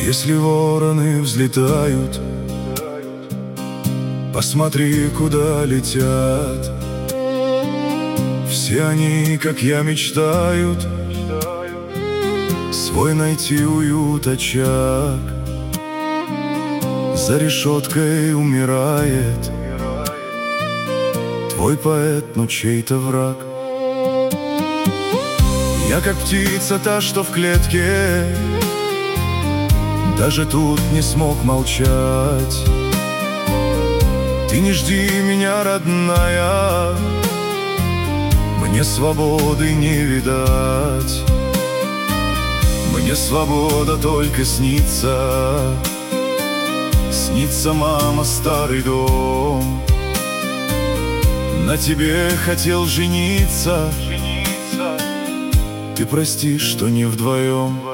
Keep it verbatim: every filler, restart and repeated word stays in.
Если вороны взлетают, посмотри, куда летят. Все они, как я, мечтают свой найти уют, очаг. За решеткой умирает твой поэт, но чей-то враг. Я как птица та, что в клетке, даже тут не смог молчать. Ты не жди меня, родная, мне свободы не видать. Мне свобода только снится, снится, мама, старый дом. На тебе хотел жениться, ты прости, что не вдвоем.